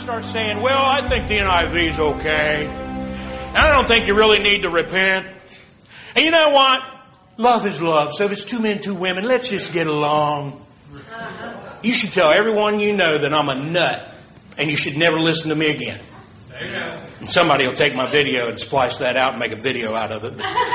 start saying, well, I think the NIV is okay. And I don't think you really need to repent. And you know what? Love is love. So if it's 2 men, 2 women, let's just get along. You should tell everyone you know that I'm a nut. And you should never listen to me again. Amen. And somebody will take my video and splice that out and make a video out of it.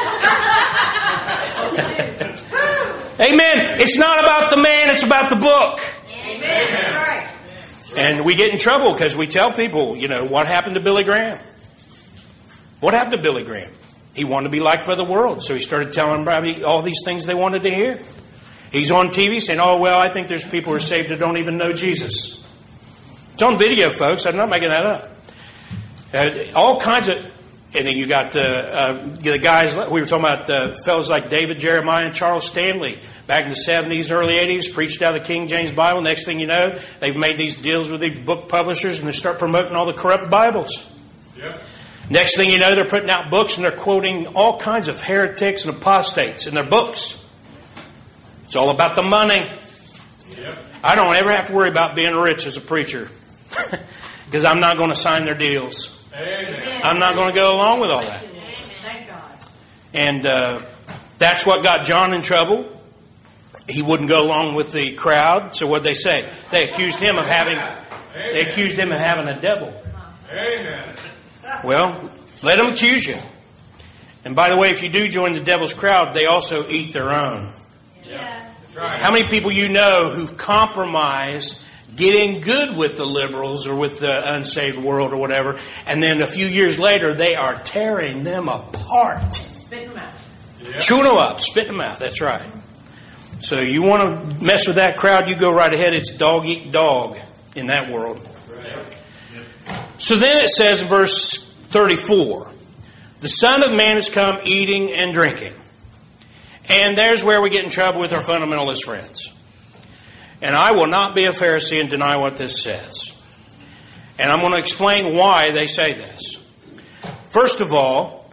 Amen. It's not about the man, it's about the book. Amen. And we get in trouble because we tell people, what happened to Billy Graham? What happened to Billy Graham? He wanted to be liked by the world, so he started telling everybody all these things they wanted to hear. He's on TV saying, I think there's people who are saved that don't even know Jesus. It's on video, folks. I'm not making that up. All kinds of... And then you got the guys... We were talking about fellows like David Jeremiah and Charles Stanley. Back in the 70s, early 80s, preached out of the King James Bible. Next thing you know, they've made these deals with these book publishers and they start promoting all the corrupt Bibles. Yep. Next thing you know, they're putting out books and they're quoting all kinds of heretics and apostates in their books. It's all about the money. Yep. I don't ever have to worry about being rich as a preacher. Because I'm not going to sign their deals. Amen. I'm not going to go along with all that. Thank God. And that's what got John in trouble. He wouldn't go along with the crowd. So what'd they say? They accused him of having a devil. Amen. Well, let them accuse you. And by the way, if you do join the devil's crowd, they also eat their own. Yeah. That's right. How many people you know who've compromised getting good with the liberals or with the unsaved world or whatever, and then a few years later they are tearing them apart. Spitting them out. Yeah. Chewing them up, spitting them out. That's right. So you want to mess with that crowd, you go right ahead. It's dog eat dog in that world. Right. So then it says in verse 34, the Son of Man has come eating and drinking. And there's where we get in trouble with our fundamentalist friends. And I will not be a Pharisee and deny what this says. And I'm going to explain why they say this. First of all,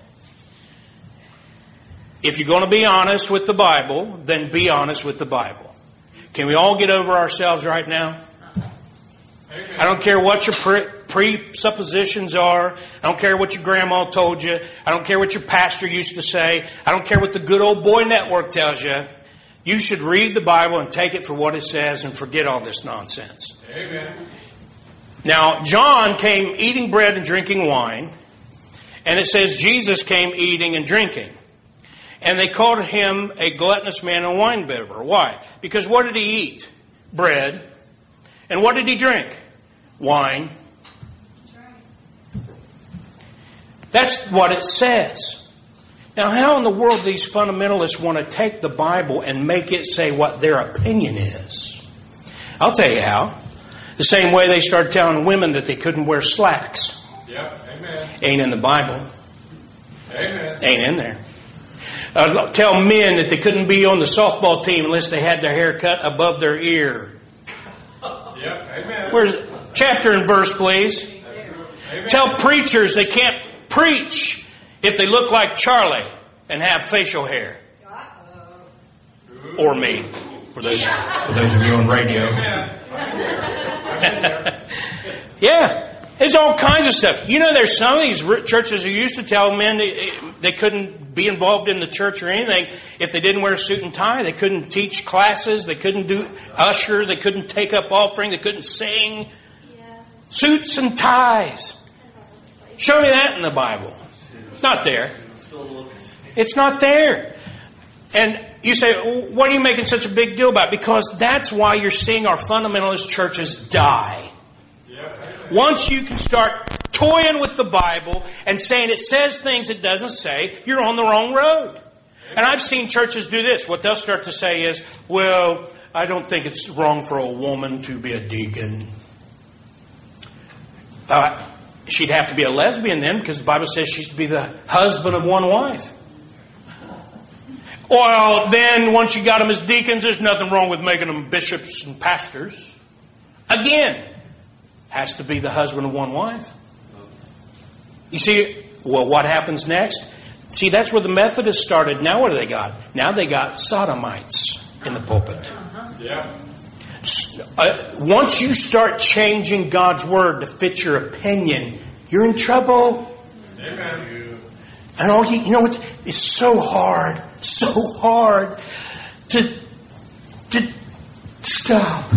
if you're going to be honest with the Bible, then be honest with the Bible. Can we all get over ourselves right now? Amen. I don't care what your presuppositions are. I don't care what your grandma told you. I don't care what your pastor used to say. I don't care what the good old boy network tells you. You should read the Bible and take it for what it says and forget all this nonsense. Amen. Now, John came eating bread and drinking wine. And it says Jesus came eating and drinking. And they called him a gluttonous man and wine bibber. Why? Because what did he eat? Bread. And what did he drink? Wine. That's what it says. Now, how in the world these fundamentalists want to take the Bible and make it say what their opinion is? I'll tell you how. The same way they started telling women that they couldn't wear slacks. Yep. Amen. Ain't in the Bible. Amen. Ain't in there. Tell men that they couldn't be on the softball team unless they had their hair cut above their ear. Yep. Amen. Where's chapter and verse, please? Amen. Tell preachers they can't preach if they look like Charlie and have facial hair. Or me. For those of you on radio. Yeah. There's all kinds of stuff. You know, there's some of these churches who used to tell men they couldn't be involved in the church or anything if they didn't wear a suit and tie. They couldn't teach classes. They couldn't do usher. They couldn't take up offering. They couldn't sing. Yeah. Suits and ties. Show me that in the Bible. Not there. It's not there. And you say, what are you making such a big deal about? Because that's why you're seeing our fundamentalist churches die. Once you can start toying with the Bible and saying it says things it doesn't say, you're on the wrong road. And I've seen churches do this. What they'll start to say is, well, I don't think it's wrong for a woman to be a deacon. She'd have to be a lesbian then, because the Bible says she should be the husband of one wife. Well, then once you got them as deacons, there's nothing wrong with making them bishops and pastors. Again, has to be the husband of one wife. You see, well, what happens next? See, that's where the Methodists started. Now what do they got? Now they got sodomites in the pulpit. Yeah. Once you start changing God's Word to fit your opinion, you're in trouble. Amen. And you know what? It's so hard to stop.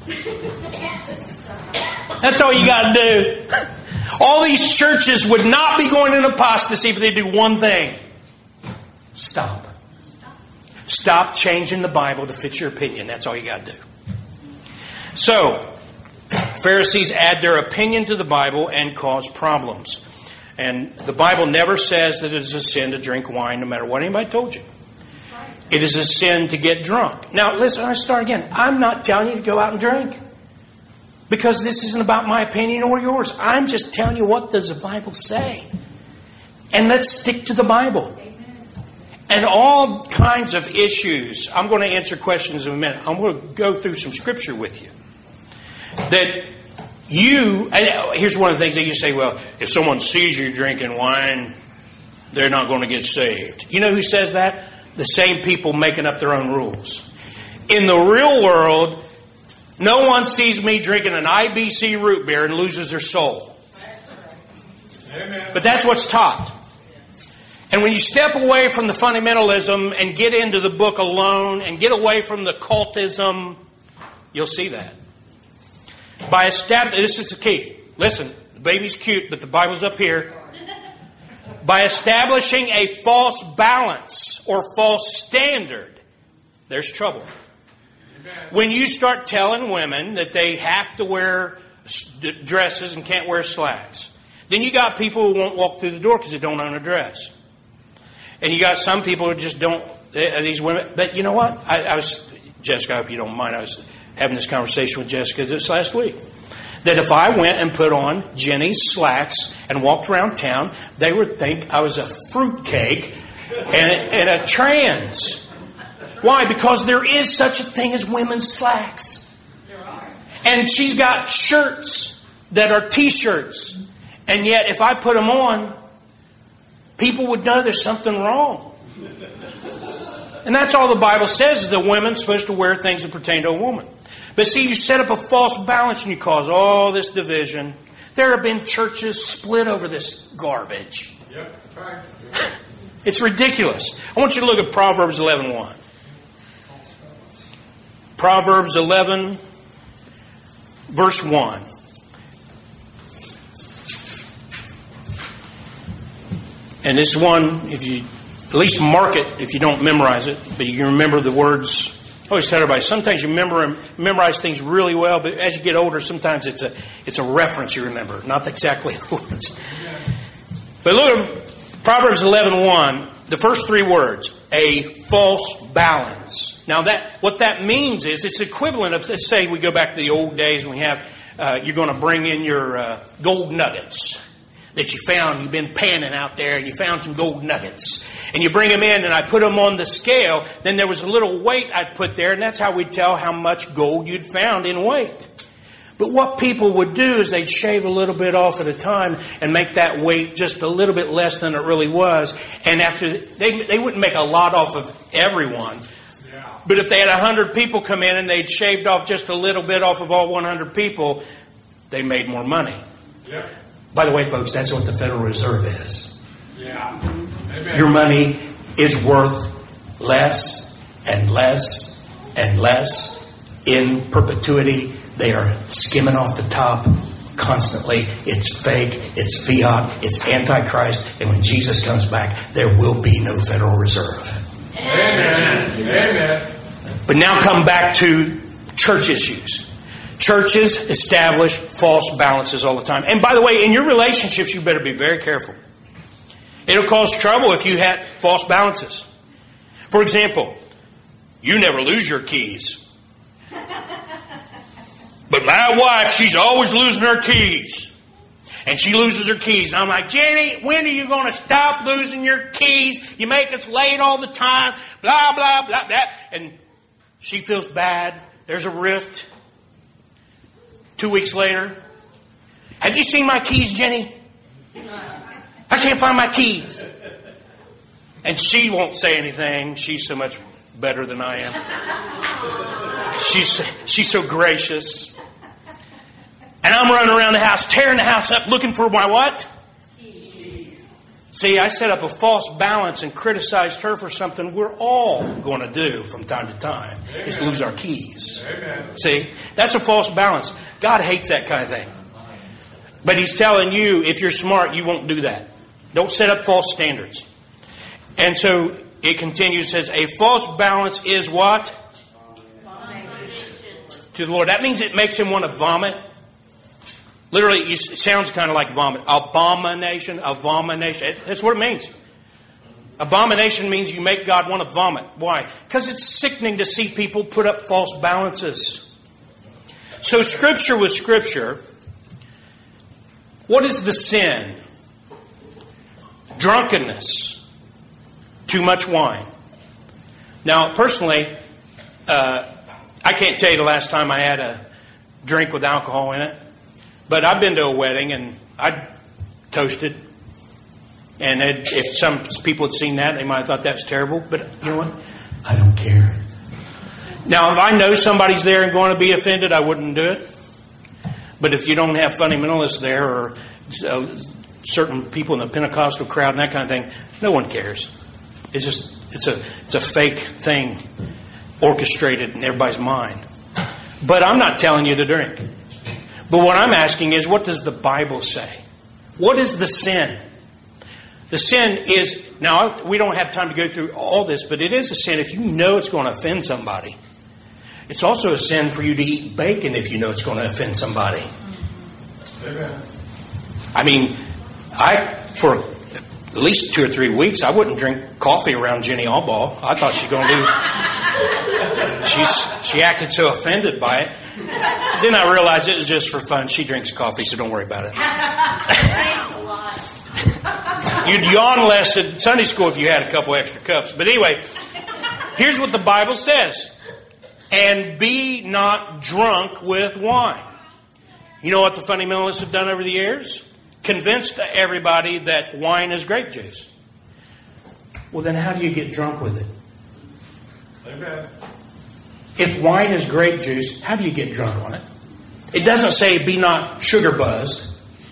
That's all you got to do. All these churches would not be going in apostasy if they do one thing. Stop. Stop changing the Bible to fit your opinion. That's all you got to do. So, Pharisees add their opinion to the Bible and cause problems. And the Bible never says that it is a sin to drink wine, no matter what anybody told you. It is a sin to get drunk. Now, listen, I start again. I'm not telling you to go out and drink. Because this isn't about my opinion or yours. I'm just telling you what does the Bible say. And let's stick to the Bible. And all kinds of issues. I'm going to answer questions in a minute. I'm going to go through some scripture with you. That here's one of the things that you say, well, if someone sees you drinking wine, they're not going to get saved. You know who says that? The same people making up their own rules. In the real world, no one sees me drinking an IBC root beer and loses their soul. Amen. But that's what's taught. And when you step away from the fundamentalism and get into the book alone and get away from the cultism, you'll see that. This is the key. Listen, the baby's cute, but the Bible's up here. By establishing a false balance or false standard, there's trouble. When you start telling women that they have to wear dresses and can't wear slacks, then you got people who won't walk through the door because they don't own a dress. And you got some people who just don't, these women. But you know what? Jessica, I hope you don't mind, I was having this conversation with Jessica this last week. That if I went and put on Jenny's slacks and walked around town, they would think I was a fruitcake and a trans. Why? Because there is such a thing as women's slacks. And she's got shirts that are t-shirts. And yet if I put them on, people would know there's something wrong. And that's all the Bible says, is that women's supposed to wear things that pertain to a woman. But see, you set up a false balance and you cause all this division. There have been churches split over this garbage. Yep. It's ridiculous. I want you to look at Proverbs 11:1. Proverbs 11, verse 1. And this one, if you at least mark it, if you don't memorize it, but you can remember the words. I always tell everybody, sometimes you memorize things really well, but as you get older, sometimes it's a reference you remember, not exactly the words. But look at Proverbs 11:1, the first three words, a false balance. Now what that means is it's equivalent of, let's say we go back to the old days and we have, you're going to bring in your gold nuggets that you found. You've been panning out there and you found some gold nuggets. And you bring them in and I put them on the scale. Then there was a little weight I'd put there and that's how we'd tell how much gold you'd found in weight. But what people would do is they'd shave a little bit off at a time and make that weight just a little bit less than it really was. And after they wouldn't make a lot off of everyone. But if they had 100 people come in and they'd shaved off just a little bit off of all 100 people, they made more money. Yeah. By the way, folks, that's what the Federal Reserve is. Yeah. Amen. Your money is worth less and less and less in perpetuity. They are skimming off the top constantly. It's fake, it's fiat, it's antichrist, and when Jesus comes back, there will be no Federal Reserve. Amen. Amen. But now come back to church issues. Churches establish false balances all the time. And by the way, in your relationships, you better be very careful. It'll cause trouble if you have false balances. For example, you never lose your keys. But my wife, she's always losing her keys. And she loses her keys. And I'm like, Jenny, when are you going to stop losing your keys? You make us late all the time. Blah, blah, blah, blah. And she feels bad. There's a rift. 2 weeks later, have you seen my keys, Jenny? I can't find my keys. And she won't say anything. She's so much better than I am. She's so gracious. And I'm running around the house, tearing the house up, looking for my what? See, I set up a false balance and criticized her for something we're all going to do from time to time, is lose our keys. Amen. See, that's a false balance. God hates that kind of thing. But He's telling you, if you're smart, you won't do that. Don't set up false standards. And so it continues, says, a false balance is what? To the Lord. That means it makes Him want to vomit. Literally, it sounds kind of like vomit. Abomination. That's what it means. Abomination means you make God want to vomit. Why? Because it's sickening to see people put up false balances. So Scripture with Scripture. What is the sin? Drunkenness. Too much wine. Now, personally, I can't tell you the last time I had a drink with alcohol in it. But I've been to a wedding and I toasted. And if some people had seen that, they might have thought that was terrible. But you know what? I don't care. Now, if I know somebody's there and going to be offended, I wouldn't do it. But if you don't have fundamentalists there or certain people in the Pentecostal crowd and that kind of thing, no one cares. It's a fake thing orchestrated in everybody's mind. But I'm not telling you to drink. But what I'm asking is, what does the Bible say? What is the sin? The sin is, now we don't have time to go through all this, but it is a sin if you know it's going to offend somebody. It's also a sin for you to eat bacon if you know it's going to offend somebody. Amen. I mean, for at least 2 or 3 weeks, I wouldn't drink coffee around Jenny Allball. I thought she was going to do... She acted so offended by it. Then I realized it was just for fun. She drinks coffee, so don't worry about it. You'd yawn less at Sunday school if you had a couple extra cups. But anyway, here's what the Bible says. And be not drunk with wine. You know what the fundamentalists have done over the years? Convinced everybody that wine is grape juice. Well, then how do you get drunk with it? Amen. If wine is grape juice, how do you get drunk on it? It doesn't say be not sugar buzzed,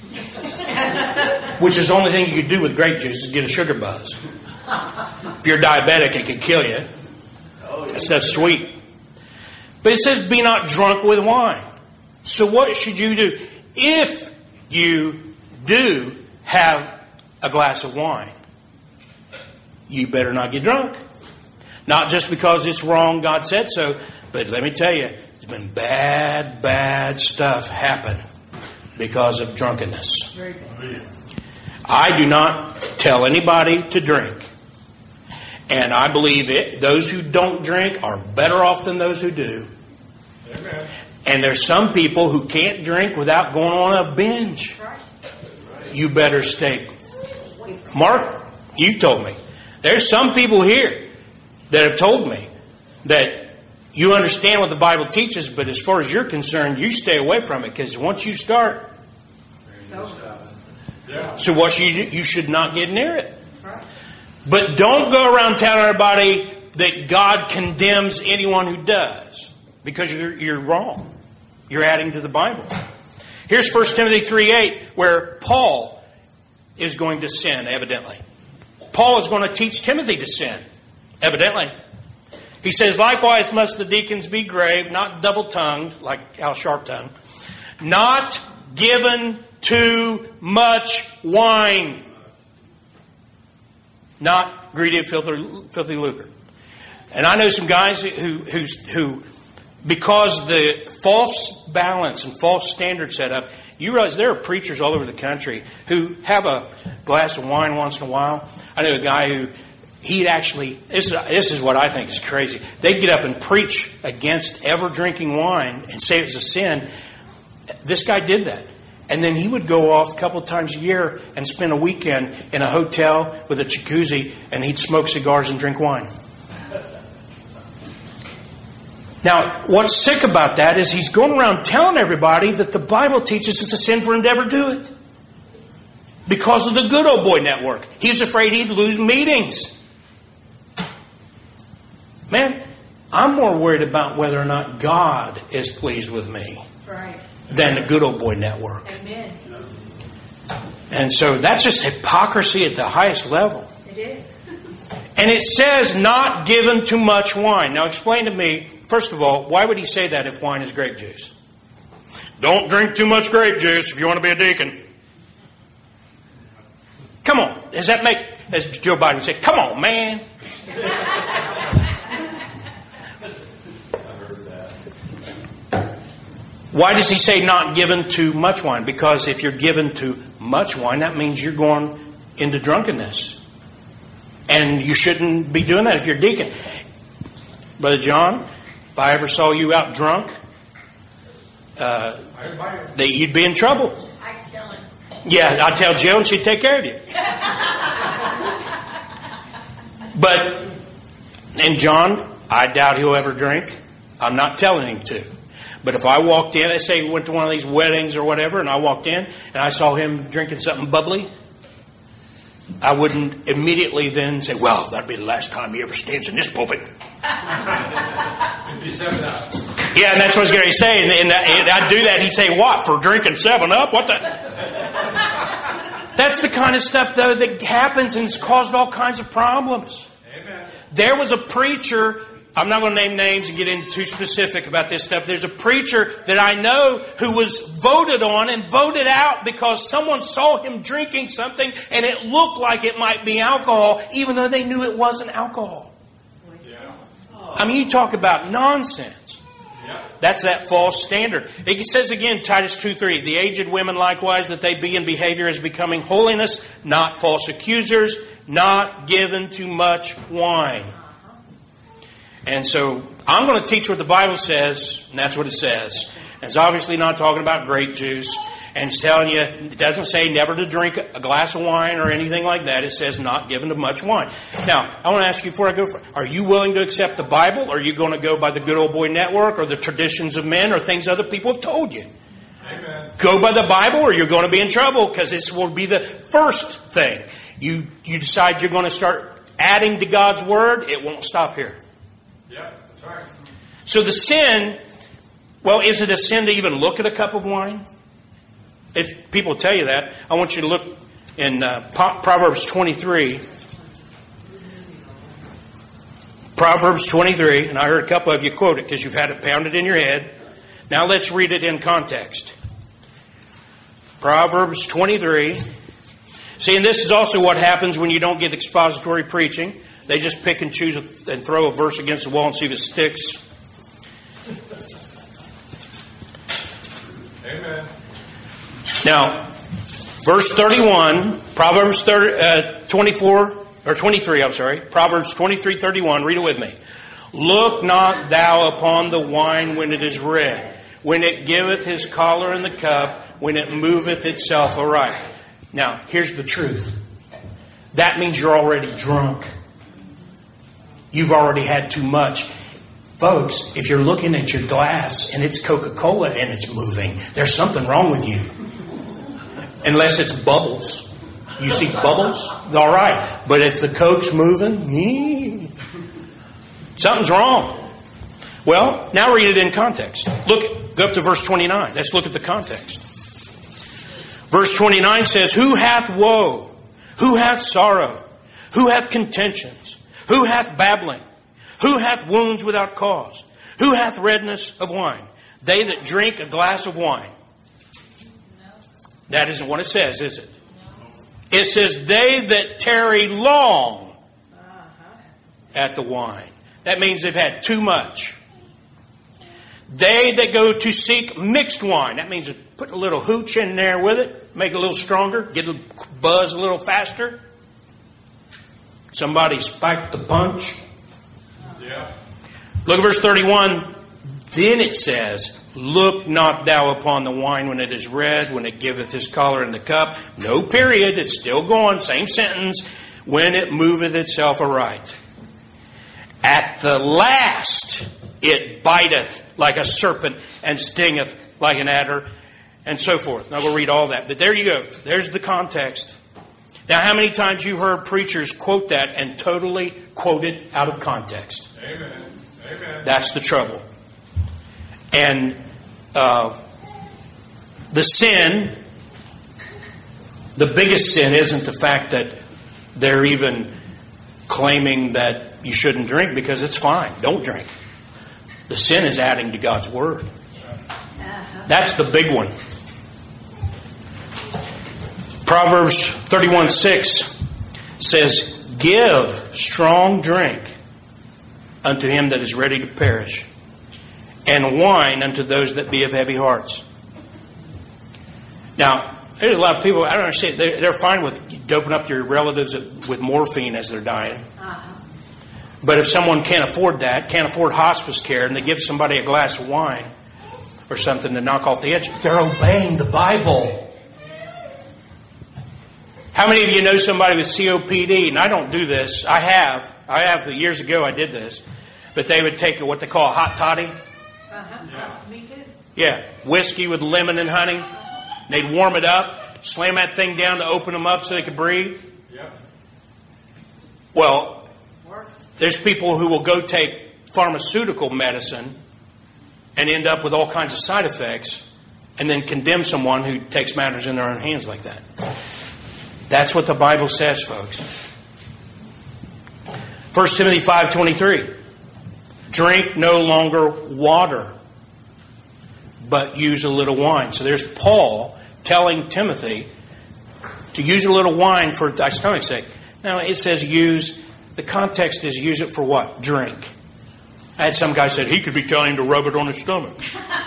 which is the only thing you could do with grape juice is get a sugar buzz. If you're diabetic, it could kill you. That stuff's sweet. But it says be not drunk with wine. So what should you do? If you do have a glass of wine, you better not get drunk. Not just because it's wrong, God said so, but let me tell you, there's been bad stuff happen because of drunkenness. I do not tell anybody to drink. And I believe those who don't drink are better off than those who do. Amen. And there's some people who can't drink without going on a binge. You better stay. Mark, you told me. There's some people here that have told me that you understand what the Bible teaches, but as far as you're concerned, you stay away from it because once you start, so what you should not get near it. But don't go around telling everybody that God condemns anyone who does, because you're wrong. You're adding to the Bible. Here's 1 Timothy 3:8, where Paul is going to sin, evidently. Paul is going to teach Timothy to sin, evidently. He says, likewise must the deacons be grave, not double-tongued, like Al Sharptongue, not given to much wine, not greedy of filthy lucre. And I know some guys who because the false balance and false standard set up, you realize there are preachers all over the country who have a glass of wine once in a while. I know a guy who he'd actually, this is what I think is crazy. They'd get up and preach against ever drinking wine and say it was a sin. This guy did that. And then he would go off a couple of times a year and spend a weekend in a hotel with a jacuzzi, and he'd smoke cigars and drink wine. Now, what's sick about that is he's going around telling everybody that the Bible teaches it's a sin for him to ever do it. Because of the Good Old Boy Network. He's afraid he'd lose meetings. Man, I'm more worried about whether or not God is pleased with me than the Good Old Boy Network. Amen. And so that's just hypocrisy at the highest level. It is. And it says not given to much wine. Now explain to me, first of all, why would he say that if wine is grape juice? Don't drink too much grape juice if you want to be a deacon. Come on. Does that make, as Joe Biden said, come on, man. Why does he say not given to much wine? Because if you're given to much wine, that means you're going into drunkenness. And you shouldn't be doing that if you're a deacon. Brother John, if I ever saw you out drunk, you'd be in trouble. I'd tell him. Yeah, I'd tell Jill and she'd take care of you. And John, I doubt he'll ever drink. I'm not telling him to. But if I walked in, let's say we went to one of these weddings or whatever, and I walked in and I saw him drinking something bubbly, I wouldn't immediately then say, well, that'd be the last time he ever stands in this pulpit. Yeah, and that's what I was going to say. And I'd do that. He'd say, what, for drinking 7-Up? What the? That's the kind of stuff, though, that happens and has caused all kinds of problems. Amen. There was a preacher, I'm not going to name names and get into too specific about this stuff. There's a preacher that I know who was voted on and voted out because someone saw him drinking something and it looked like it might be alcohol, even though they knew it wasn't alcohol. Yeah. I mean, you talk about nonsense. Yeah. That's that false standard. It says again, Titus 2:3, the aged women likewise, that they be in behavior as becoming holiness, not false accusers, not given to much wine. And so I'm going to teach what the Bible says, and that's what it says. And it's obviously not talking about grape juice. And it's telling you, it doesn't say never to drink a glass of wine or anything like that. It says not given to much wine. Now, I want to ask you before I go for it, are you willing to accept the Bible? Or are you going to go by the Good Old Boy Network or the traditions of men or things other people have told you? Amen. Go by the Bible or you're going to be in trouble, because this will be the first thing. You decide you're going to start adding to God's Word, it won't stop here. Yeah, that's right. So the sin, well, is it a sin to even look at a cup of wine? If people tell you that, I want you to look in Proverbs 23. Proverbs 23, and I heard a couple of you quote it because you've had it pounded in your head. Now let's read it in context. Proverbs 23. See, and this is also what happens when you don't get expository preaching. They just pick and choose and throw a verse against the wall and see if it sticks. Amen. Now, verse 31, Proverbs 23, Proverbs 23:31, read it with me. Look not thou upon the wine when it is red, when it giveth his choler in the cup, when it moveth itself aright. Now, here's the truth. That means you're already drunk. You've already had too much. Folks, if you're looking at your glass and it's Coca-Cola and it's moving, there's something wrong with you. Unless it's bubbles. You see bubbles? All right. But if the Coke's moving, something's wrong. Well, now read it in context. Go up to verse 29. Let's look at the context. Verse 29 says, who hath woe? Who hath sorrow? Who hath contentions? Who hath babbling? Who hath wounds without cause? Who hath redness of wine? They that drink a glass of wine. That isn't what it says, is it? It says, they that tarry long at the wine. That means they've had too much. They that go to seek mixed wine. That means put a little hooch in there with it, make it a little stronger, get a buzz a little faster. Somebody spiked the punch. Yeah. Look at verse 31. Then it says, look not thou upon the wine when it is red, when it giveth his choler in the cup. No period. It's still going. Same sentence. When it moveth itself aright. At the last it biteth like a serpent and stingeth like an adder, and so forth. Now we'll read all that. But there you go. There's the context. Now, how many times you heard preachers quote that and totally quote it out of context? Amen. Amen. That's the trouble. And the sin, the biggest sin isn't the fact that they're even claiming that you shouldn't drink, because it's fine. Don't drink. The sin is adding to God's Word. That's the big one. Proverbs 31:6 says, "Give strong drink unto him that is ready to perish, and wine unto those that be of heavy hearts." Now, there's a lot of people, I don't understand, they're fine with doping up your relatives with morphine as they're dying. But if someone can't afford that, can't afford hospice care, and they give somebody a glass of wine or something to knock off the edge, they're obeying the Bible. How many of you know somebody with COPD? And I don't do this. I have years ago I did this. But they would take what they call a hot toddy. Yeah. Me too. Yeah, whiskey with lemon and honey. They'd warm it up, slam that thing down to open them up so they could breathe. Yep. Well, Works. there's people who will go take pharmaceutical medicine and end up with all kinds of side effects, and then condemn someone who takes matters in their own hands like that. That's what the Bible says, folks. 1 Timothy 5:23. Drink no longer water, but use a little wine. So there's Paul telling Timothy to use a little wine for thy stomach's sake. Now it says use. The context is use it for what? Drink. I had some guy said he could be telling him to rub it on his stomach.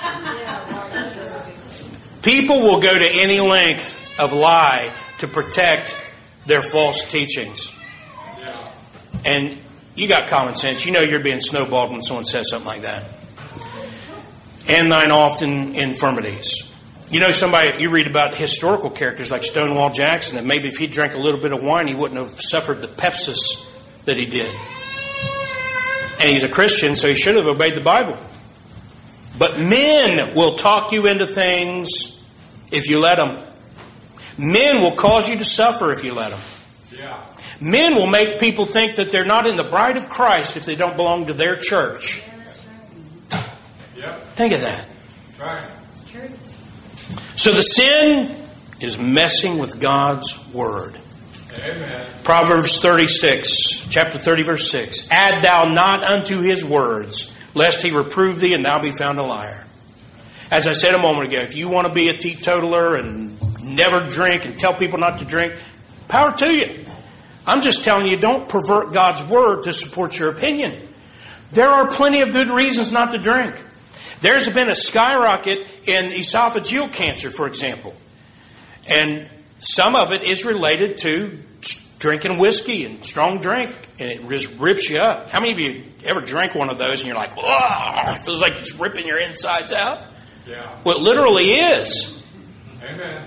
People will go to any length of lie to protect their false teachings. Yeah. And you got common sense. You know you're being snowballed when someone says something like that. And thine often infirmities. You know somebody, you read about historical characters like Stonewall Jackson, and maybe if he drank a little bit of wine, he wouldn't have suffered the pepsis that he did. And he's a Christian, so he should have obeyed the Bible. But men will talk you into things if you let them. Men will cause you to suffer if you let them. Yeah. Men will make people think that they're not in the bride of Christ if they don't belong to their church. Yep. Think of that. Right. True. So the sin is messing with God's Word. Amen. Proverbs 36, chapter 30, verse 6. Add thou not unto his words, lest he reprove thee and thou be found a liar. As I said a moment ago, if you want to be a teetotaler and never drink and tell people not to drink, power to you. I'm just telling you, don't pervert God's Word to support your opinion. There are plenty of good reasons not to drink. There's been a skyrocket in esophageal cancer, for example. And some of it is related to drinking whiskey and strong drink. And it just rips you up. How many of you ever drank one of those and you're like, oh, it feels like it's ripping your insides out? Yeah. Well, it literally is. Amen.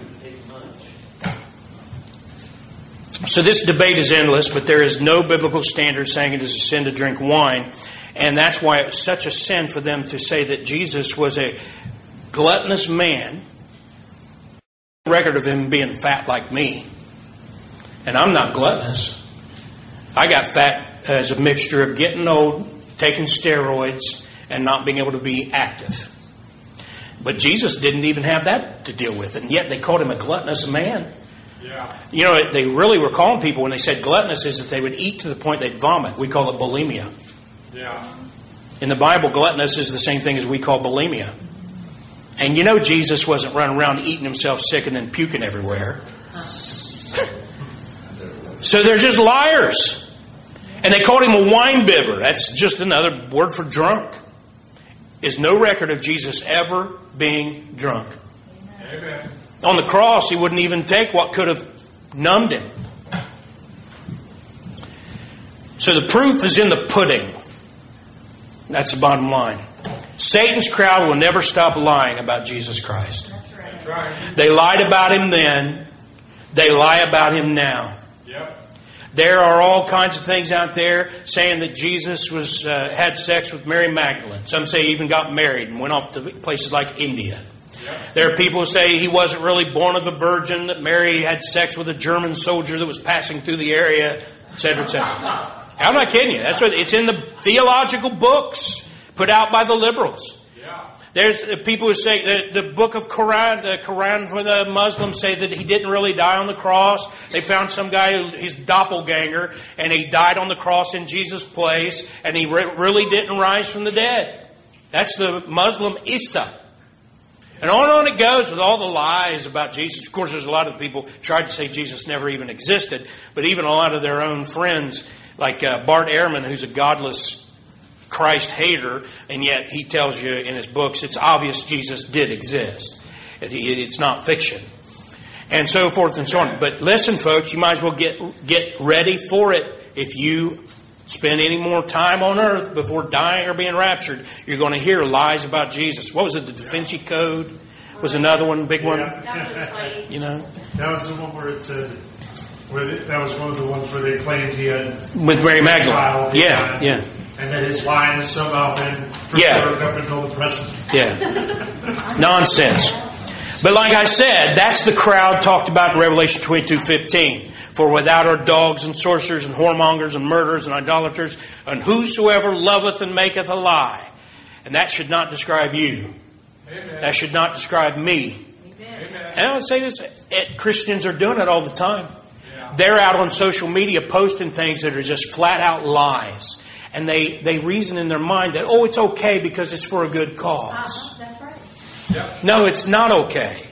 So this debate is endless, but there is no biblical standard saying it is a sin to drink wine. And that's why it's such a sin for them to say that Jesus was a gluttonous man. Record of him being fat like me. And I'm not gluttonous. I got fat as a mixture of getting old, taking steroids, and not being able to be active. But Jesus didn't even have that to deal with. And yet they called him a gluttonous man. Yeah. You know, they really were calling people when they said gluttonous is that they would eat to the point they'd vomit. We call it bulimia. Yeah. In the Bible, gluttonous is the same thing as we call bulimia. And you know Jesus wasn't running around eating himself sick and then puking everywhere. So they're just liars. And they called him a wine bibber. That's just another word for drunk. There's no record of Jesus ever being drunk. Amen. On the cross, he wouldn't even take what could have numbed him. So the proof is in the pudding. That's the bottom line. Satan's crowd will never stop lying about Jesus Christ. That's right. That's right. They lied about him then. They lie about him now. Yep. There are all kinds of things out there saying that Jesus was had sex with Mary Magdalene. Some say he even got married and went off to places like India. Yep. There are people who say he wasn't really born of a virgin, that Mary had sex with a German soldier that was passing through the area, etc., etc. I'm not kidding you. That's what it's in the theological books. put out by the liberals. Yeah. There's people who say the book of Quran, the Quran for the Muslims say that he didn't really die on the cross. They found some guy, his doppelganger, and he died on the cross in Jesus' place, and he really didn't rise from the dead. That's the Muslim Isa. And on it goes with all the lies about Jesus. Of course, there's a lot of people tried to say Jesus never even existed, but even a lot of their own friends, like Bart Ehrman, who's a godless Christ hater, and yet he tells you in his books it's obvious Jesus did exist. It's not fiction. And so forth and so on. But listen, folks, you might as well get ready for it. If you spend any more time on earth before dying or being raptured, you're going to hear lies about Jesus. What was it? The Da Vinci Code was another one, big one. Yeah. You know, that was the one where it said. That was one of the ones where they claimed he had with Mary Magdalene. Child, Yeah. And that his lines somehow been preserved up until the present. Yeah. Nonsense. But like I said, that's the crowd talked about in Revelation 22:15. For without are dogs and sorcerers and whoremongers and murderers and idolaters and whosoever loveth and maketh a lie. And that should not describe you. Amen. That should not describe me. Amen. And I would say this, Christians are doing it all the time. Yeah. They're out on social media posting things that are just flat out lies. And they reason in their mind that, it's okay because it's for a good cause. That's right. Yep. No, it's not okay.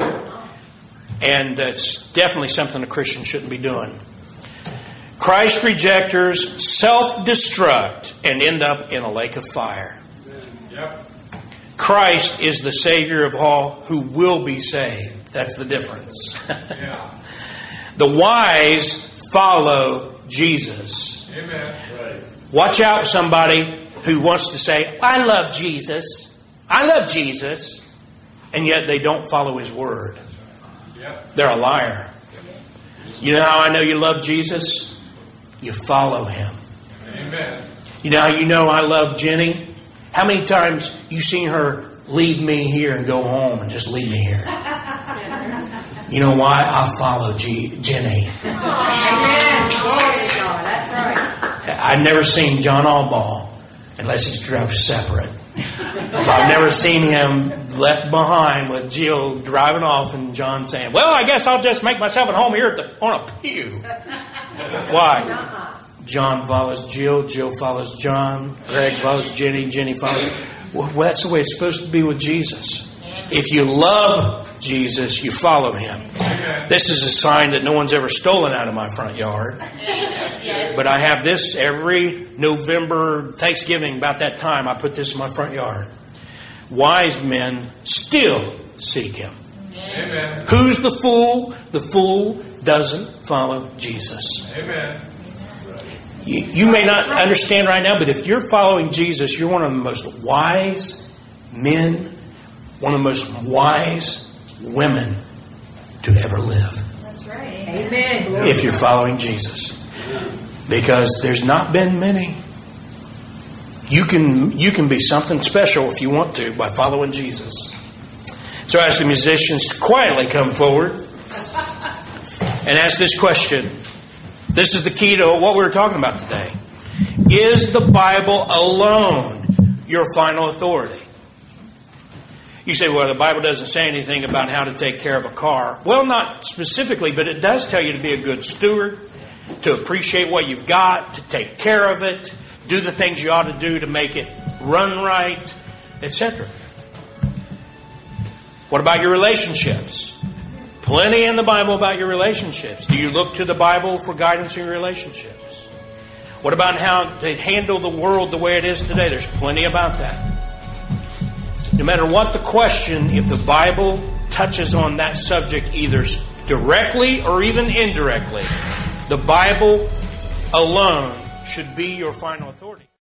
And it's definitely something a Christian shouldn't be doing. Christ rejectors self-destruct and end up in a lake of fire. Yep. Christ is the Savior of all who will be saved. That's the difference. Yeah. The wise follow Jesus. Amen. Right. Watch out, somebody who wants to say, I love Jesus. I love Jesus. And yet they don't follow His Word. Yep. They're a liar. You know how I know you love Jesus? You follow Him. Amen. You know how you know I love Jenny? How many times you seen her leave me here and go home and just leave me here? You know why? I follow Jenny. Amen. Glory to God. That's right. I've never seen John Allball unless he's drove separate. I've never seen him left behind with Jill driving off and John saying, well, I guess I'll just make myself at home here on a pew. Why? John follows Jill, Jill follows John, Greg follows Jenny, Jenny follows... Well, that's the way it's supposed to be with Jesus. If you love Jesus, you follow Him. This is a sign that no one's ever stolen out of my front yard. But I have this every November, Thanksgiving, about that time, I put this in my front yard. Wise men still seek Him. Amen. Who's the fool? The fool doesn't follow Jesus. Amen. You may not understand right now, but if you're following Jesus, you're one of the most wise men, one of the most wise women to ever live. That's right. Amen. If you're following Jesus. Because there's not been many. You can be something special if you want to by following Jesus. So I ask the musicians to quietly come forward and ask this question. This is the key to what we were talking about today. Is the Bible alone your final authority? You say, well, the Bible doesn't say anything about how to take care of a car. Well, not specifically, but it does tell you to be a good steward, to appreciate what you've got, to take care of it, do the things you ought to do to make it run right, etc. What about your relationships? Plenty in the Bible about your relationships. Do you look to the Bible for guidance in your relationships? What about how to handle the world the way it is today? There's plenty about that. No matter what the question, if the Bible touches on that subject either directly or even indirectly, the Bible alone should be your final authority.